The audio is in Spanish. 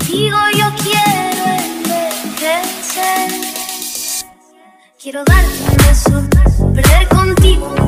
Contigo yo quiero envejecer. Quiero darte un beso, perder contigo